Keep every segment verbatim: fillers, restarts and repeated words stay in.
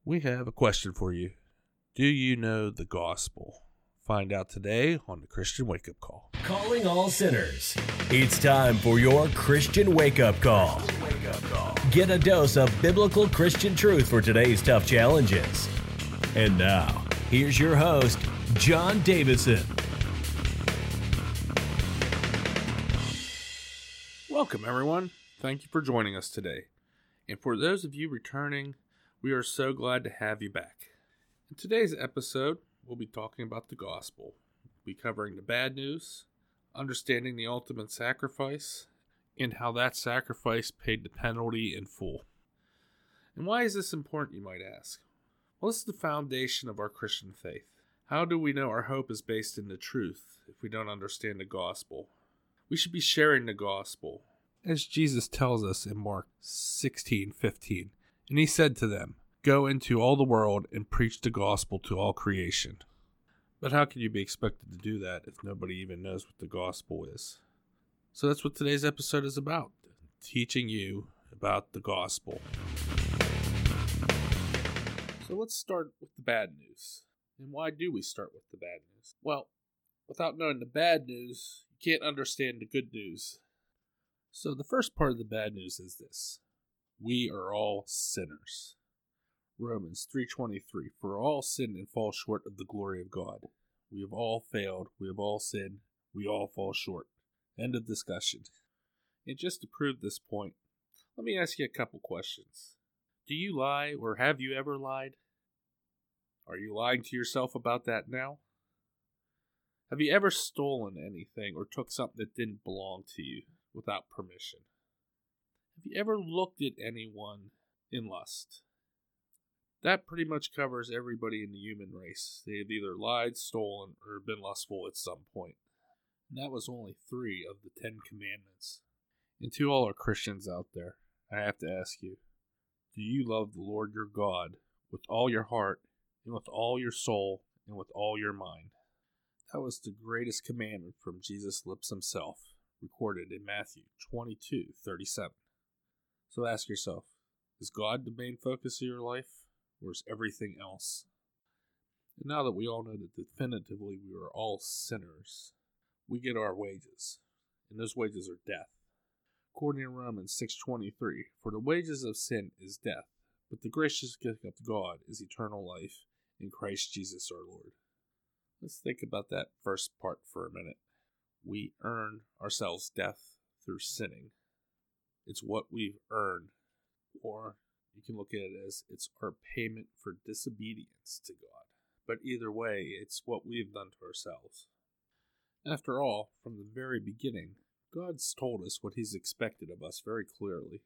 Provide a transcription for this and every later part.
We have a question for you. Do you know the gospel? Find out today on the Christian Wake Up Call. Calling all sinners. It's time for your Christian Wake Up Call. Get a dose of biblical Christian truth for today's tough challenges. And now, here's your host, John Davison. Welcome, everyone. Thank you for joining us today. And for those of you returning, we are so glad to have you back. In today's episode, we'll be talking about the gospel. We'll be covering the bad news, understanding the ultimate sacrifice, and how that sacrifice paid the penalty in full. And why is this important, you might ask? Well, this is the foundation of our Christian faith. How do we know our hope is based in the truth if we don't understand the gospel? We should be sharing the gospel, as Jesus tells us in Mark sixteen fifteen. And he said to them, "Go into all the world and preach the gospel to all creation." But how can you be expected to do that if nobody even knows what the gospel is? So that's what today's episode is about, teaching you about the gospel. So let's start with the bad news. And why do we start with the bad news? Well, without knowing the bad news, you can't understand the good news. So the first part of the bad news is this. We are all sinners. Romans three twenty-three, for all sin and fall short of the glory of God. We have all failed. We have all sinned. We all fall short. End of discussion. And just to prove this point, let me ask you a couple questions. Do you lie, or have you ever lied? Are you lying to yourself about that now? Have you ever stolen anything or took something that didn't belong to you without permission? Have you ever looked at anyone in lust? That pretty much covers everybody in the human race. They have either lied, stolen, or been lustful at some point. And that was only three of the Ten Commandments. And to all our Christians out there, I have to ask you, do you love the Lord your God with all your heart, and with all your soul, and with all your mind? That was the greatest commandment from Jesus' lips himself, recorded in Matthew twenty-two thirty-seven. So ask yourself, is God the main focus of your life, or is everything else? And now that we all know that definitively we are all sinners, we get our wages, and those wages are death. According to Romans six twenty-three, for the wages of sin is death, but the gracious gift of God is eternal life in Christ Jesus our Lord. Let's think about that first part for a minute. We earn ourselves death through sinning. It's what we've earned, or you can look at it as it's our payment for disobedience to God. But either way, it's what we've done to ourselves. After all, from the very beginning, God's told us what He's expected of us very clearly.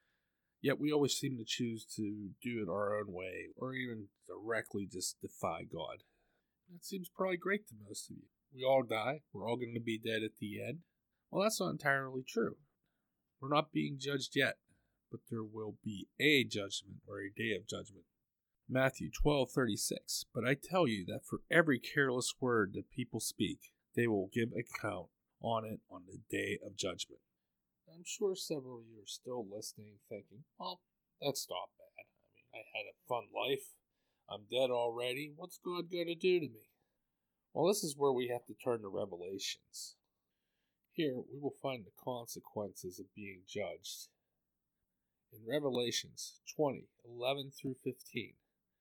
Yet we always seem to choose to do it our own way, or even directly just defy God. That seems probably great to most of you. We all die. We're all going to be dead at the end. Well, that's not entirely true. We're not being judged yet, but there will be a judgment, or a day of judgment. Matthew twelve thirty-six, but I tell you that for every careless word that people speak, they will give account on it on the day of judgment. I'm sure several of you are still listening, thinking, well, that's not bad. I mean, I had a fun life. I'm dead already. What's God going to do to me? Well, this is where we have to turn to Revelations. Here, we will find the consequences of being judged. In Revelations twenty, eleven through fifteen.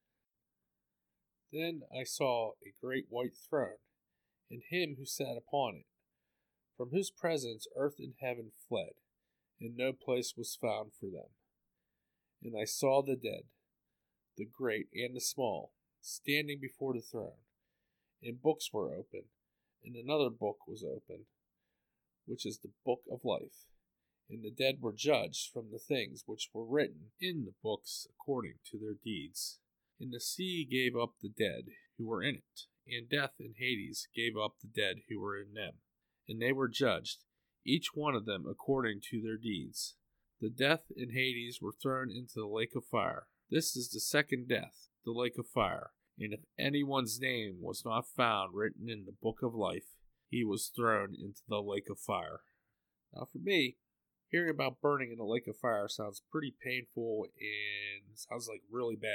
Then I saw a great white throne, and him who sat upon it, from whose presence earth and heaven fled, and no place was found for them. And I saw the dead, the great and the small, standing before the throne, and books were opened, and another book was opened, which is the book of life. And the dead were judged from the things which were written in the books according to their deeds. And the sea gave up the dead who were in it, and death and Hades gave up the dead who were in them. And they were judged, each one of them according to their deeds. The death and Hades were thrown into the lake of fire. This is the second death, the lake of fire. And if anyone's name was not found written in the book of life, he was thrown into the lake of fire. Now for me, hearing about burning in a lake of fire sounds pretty painful and sounds like really bad news.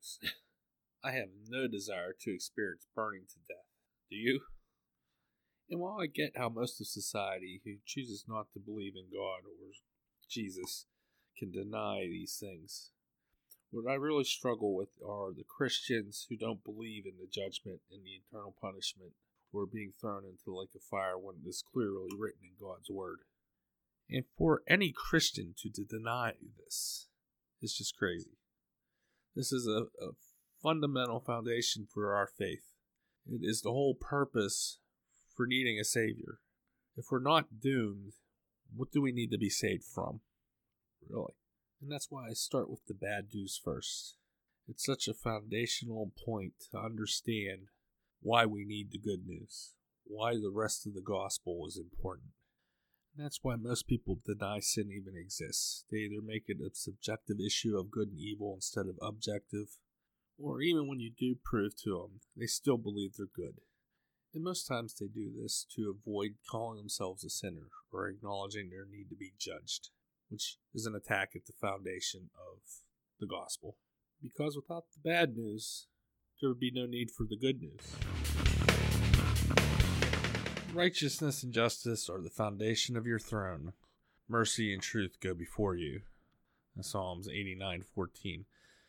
news. I have no desire to experience burning to death. Do you? And while I get how most of society who chooses not to believe in God or Jesus can deny these things, what I really struggle with are the Christians who don't believe in the judgment and the eternal punishment or being thrown into the lake of fire when it is clearly written in God's Word. And for any Christian to, to deny this is just crazy. This is a, a fundamental foundation for our faith. It is the whole purpose for needing a Savior. If we're not doomed, what do we need to be saved from? Really? And that's why I start with the bad news first. It's such a foundational point to understand why we need the good news, why the rest of the gospel is important. And that's why most people deny sin even exists. They either make it a subjective issue of good and evil instead of objective, or even when you do prove to them, they still believe they're good. And most times they do this to avoid calling themselves a sinner or acknowledging their need to be judged, which is an attack at the foundation of the gospel. Because without the bad news, there would be no need for the good news. Righteousness and justice are the foundation of your throne. Mercy and truth go before you. Psalms eighty-nine fourteen.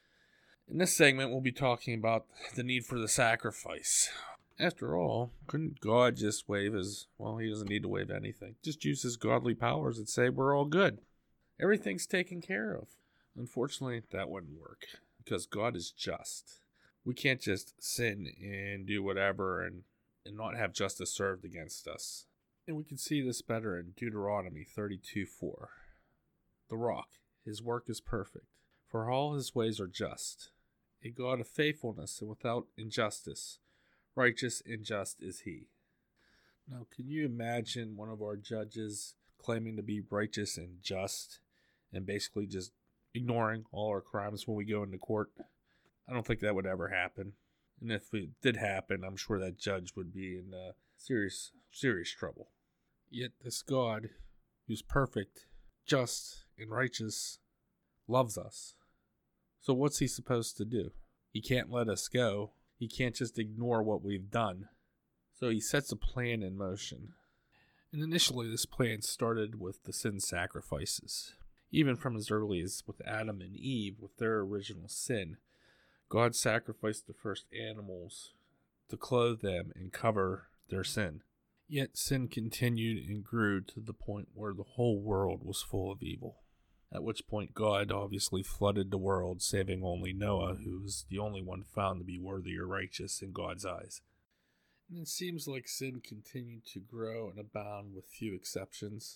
In this segment, we'll be talking about the need for the sacrifice. After all, couldn't God just wave his, well, he doesn't need to wave anything. Just use his godly powers and say we're all good. Everything's taken care of. Unfortunately, that wouldn't work because God is just. We can't just sin and do whatever and, and not have justice served against us. And we can see this better in Deuteronomy thirty-two four. The rock, his work is perfect, for all his ways are just. A God of faithfulness and without injustice. Righteous and just is he. Now, can you imagine one of our judges claiming to be righteous and just and basically just ignoring all our crimes when we go into court? I don't think that would ever happen. And if it did happen, I'm sure that judge would be in uh, serious, serious trouble. Yet this God, who's perfect, just, and righteous, loves us. So what's he supposed to do? He can't let us go. He can't just ignore what we've done. So he sets a plan in motion. And initially this plan started with the sin sacrifices. Even from as early as with Adam and Eve, with their original sin, God sacrificed the first animals to clothe them and cover their sin. Yet sin continued and grew to the point where the whole world was full of evil. At which point God obviously flooded the world, saving only Noah, who was the only one found to be worthy or righteous in God's eyes. And it seems like sin continued to grow and abound with few exceptions,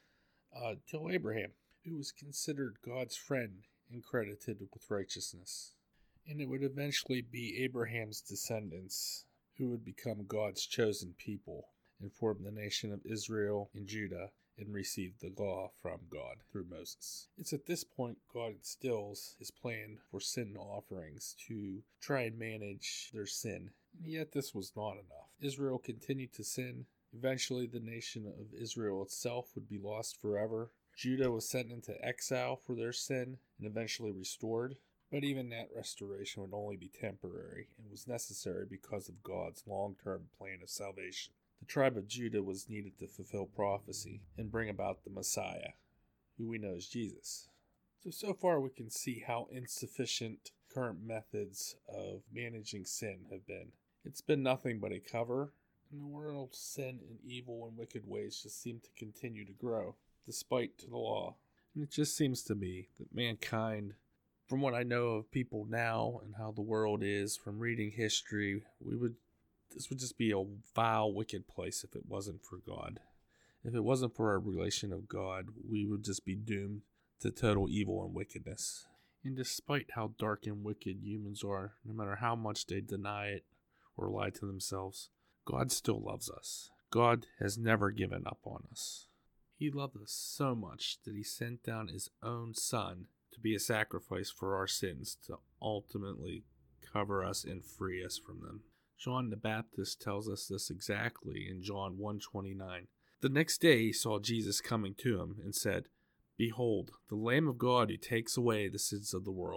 uh, till Abraham, who was considered God's friend and credited with righteousness. And it would eventually be Abraham's descendants who would become God's chosen people and form the nation of Israel and Judah and receive the law from God through Moses. It's at this point God instills his plan for sin offerings to try and manage their sin. And yet this was not enough. Israel continued to sin. Eventually the nation of Israel itself would be lost forever. Judah was sent into exile for their sin and eventually restored. But even that restoration would only be temporary and was necessary because of God's long-term plan of salvation. The tribe of Judah was needed to fulfill prophecy and bring about the Messiah, who we know as Jesus. So, so far we can see how insufficient current methods of managing sin have been. It's been nothing but a cover, and the world's sin and evil and wicked ways just seem to continue to grow, despite the law. And it just seems to me that mankind, from what I know of people now and how the world is, from reading history, we would this would just be a vile, wicked place if it wasn't for God. If it wasn't for our relation of God, we would just be doomed to total evil and wickedness. And despite how dark and wicked humans are, no matter how much they deny it or lie to themselves, God still loves us. God has never given up on us. He loved us so much that he sent down his own Son to be a sacrifice for our sins, to ultimately cover us and free us from them. John the Baptist tells us this exactly in John one twenty-nine. The next day he saw Jesus coming to him and said, "Behold, the Lamb of God who takes away the sins of the world.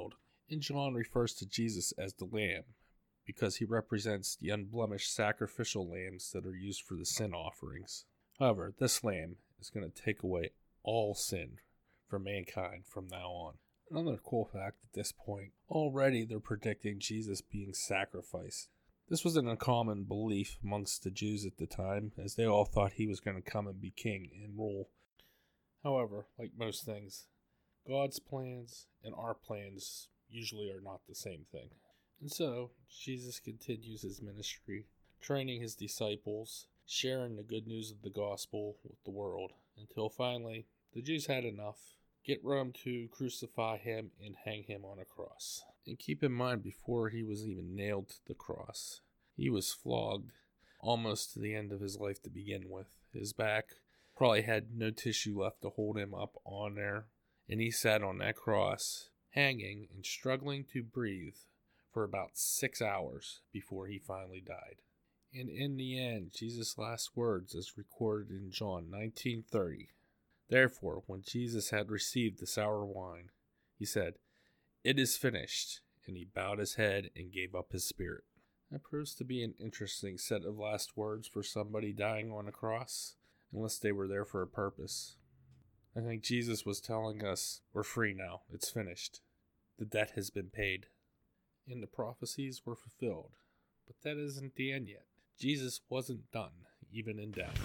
And John refers to Jesus as the Lamb because he represents the unblemished sacrificial lambs that are used for the sin offerings. However, this Lamb is going to take away all sin from mankind from now on. Another cool fact at this point, already they're predicting Jesus being sacrificed. This was an uncommon belief amongst the Jews at the time, as they all thought he was going to come and be king and rule. However, like most things, God's plans and our plans usually are not the same thing. And so, Jesus continues his ministry, training his disciples, sharing the good news of the gospel with the world, until finally, the Jews had enough. Get Rome to crucify him and hang him on a cross. And keep in mind, before he was even nailed to the cross, he was flogged almost to the end of his life to begin with. His back probably had no tissue left to hold him up on there, and he sat on that cross, hanging and struggling to breathe for about six hours before he finally died. And in the end, Jesus' last words, as recorded in John nineteen thirty, "Therefore, when Jesus had received the sour wine, he said, 'It is finished,' and he bowed his head and gave up his spirit." That proves to be an interesting set of last words for somebody dying on a cross, unless they were there for a purpose. I think Jesus was telling us, we're free now, it's finished. The debt has been paid. And the prophecies were fulfilled. But that isn't the end yet. Jesus wasn't done, even in death.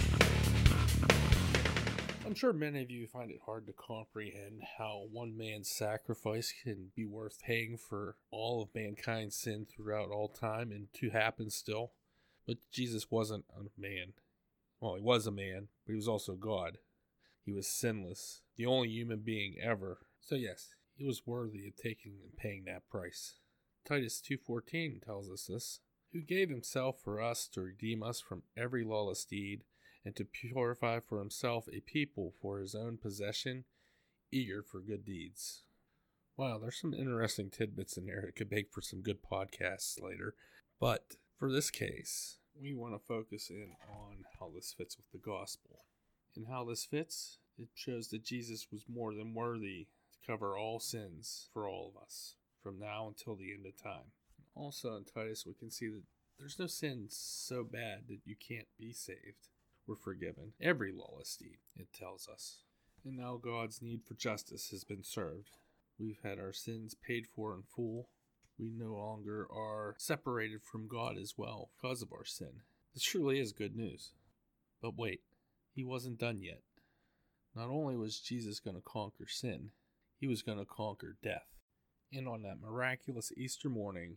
I'm sure many of you find it hard to comprehend how one man's sacrifice can be worth paying for all of mankind's sin throughout all time and to happen still. But Jesus wasn't a man. Well, he was a man, but he was also God. He was sinless, the only human being ever. So yes, he was worthy of taking and paying that price. Titus two fourteen tells us this, "Who gave himself for us to redeem us from every lawless deed, and to purify for himself a people for his own possession, eager for good deeds." Wow, there's some interesting tidbits in there that could make for some good podcasts later. But for this case, we want to focus in on how this fits with the gospel. And how this fits, it shows that Jesus was more than worthy to cover all sins for all of us, from now until the end of time. Also in Titus, we can see that there's no sin so bad that you can't be saved. We're forgiven. Every lawless deed, it tells us. And now God's need for justice has been served. We've had our sins paid for in full. We no longer are separated from God as well because of our sin. This truly is good news. But wait, he wasn't done yet. Not only was Jesus going to conquer sin, he was going to conquer death. And on that miraculous Easter morning,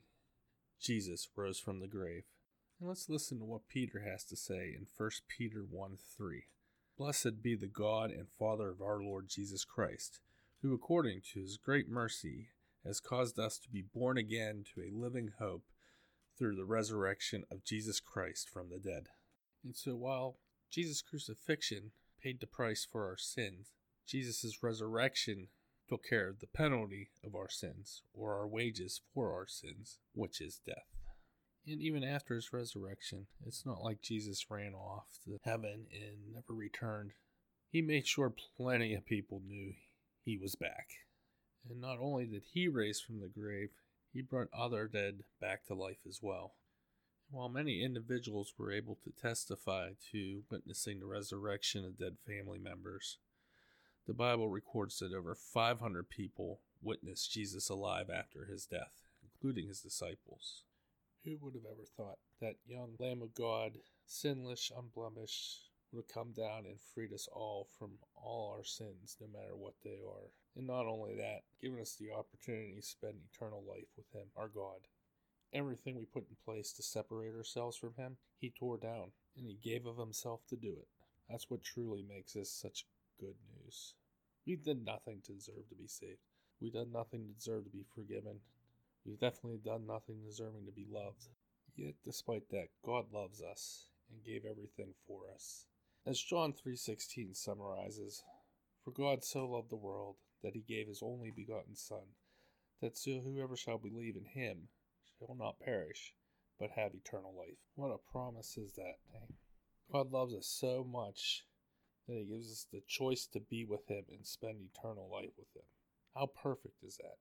Jesus rose from the grave. And let's listen to what Peter has to say in First Peter one three. "Blessed be the God and Father of our Lord Jesus Christ, who according to his great mercy has caused us to be born again to a living hope through the resurrection of Jesus Christ from the dead." And so while Jesus' crucifixion paid the price for our sins, Jesus' resurrection took care of the penalty of our sins, or our wages for our sins, which is death. And even after his resurrection, it's not like Jesus ran off to heaven and never returned. He made sure plenty of people knew he was back. And not only did he raise from the grave, he brought other dead back to life as well. While many individuals were able to testify to witnessing the resurrection of dead family members, the Bible records that over five hundred people witnessed Jesus alive after his death, including his disciples. Who would have ever thought that young Lamb of God, sinless, unblemished, would have come down and freed us all from all our sins, no matter what they are? And not only that, giving us the opportunity to spend eternal life with him, our God. Everything we put in place to separate ourselves from him, he tore down, and he gave of himself to do it. That's what truly makes this such good news. We did nothing to deserve to be saved. We did nothing to deserve to be forgiven. We've definitely done nothing deserving to be loved. Yet, despite that, God loves us and gave everything for us. As John three sixteen summarizes, "For God so loved the world that he gave his only begotten Son, that so whoever shall believe in him shall not perish, but have eternal life." What a promise is that, eh? God loves us so much that he gives us the choice to be with him and spend eternal life with him. How perfect is that?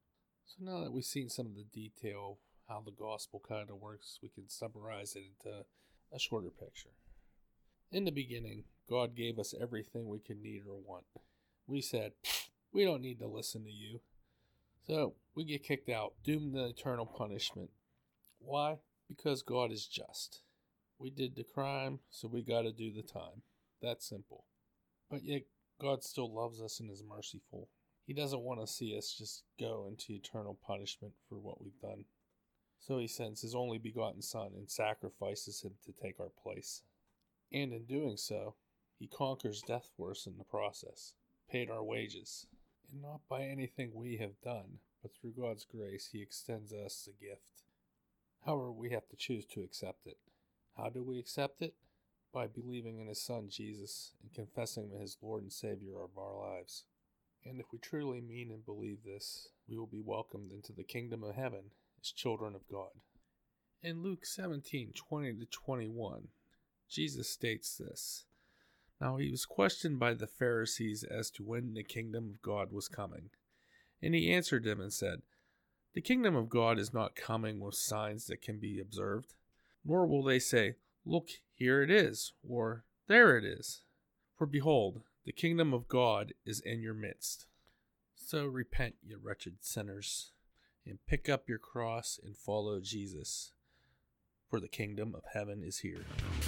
So now that we've seen some of the detail of how the gospel kind of works, we can summarize it into a shorter picture. In the beginning, God gave us everything we could need or want. We said, we don't need to listen to you. So we get kicked out, doomed to eternal punishment. Why? Because God is just. We did the crime, so we got to do the time. That's simple. But yet, God still loves us and is merciful. He doesn't want to see us just go into eternal punishment for what we've done. So he sends his only begotten Son and sacrifices him to take our place. And in doing so, he conquers death for us in the process, paid our wages. And not by anything we have done, but through God's grace, he extends us a gift. However, we have to choose to accept it. How do we accept it? By believing in his Son, Jesus, and confessing him as Lord and Savior of our lives. And if we truly mean and believe this, we will be welcomed into the kingdom of heaven as children of God. In Luke seventeen, twenty to twenty-one, Jesus states this. Now he was questioned by the Pharisees as to when the kingdom of God was coming. And he answered them and said, the kingdom of God is not coming with signs that can be observed, nor will they say, look, here it is, or there it is. For behold, the kingdom of God is in your midst. So repent, ye wretched sinners, and pick up your cross and follow Jesus, for the kingdom of heaven is here.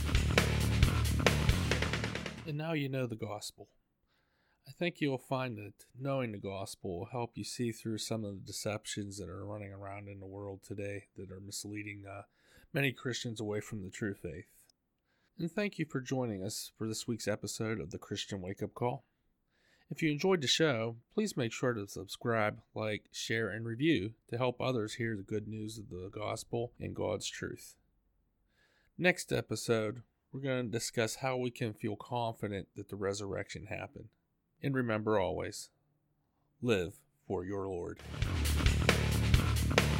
And now you know the gospel. I think you'll find that knowing the gospel will help you see through some of the deceptions that are running around in the world today that are misleading uh, many Christians away from the true faith. And thank you for joining us for this week's episode of the Christian Wake Up Call. If you enjoyed the show, please make sure to subscribe, like, share, and review to help others hear the good news of the gospel and God's truth. Next episode, we're going to discuss how we can feel confident that the resurrection happened. And remember always, live for your Lord.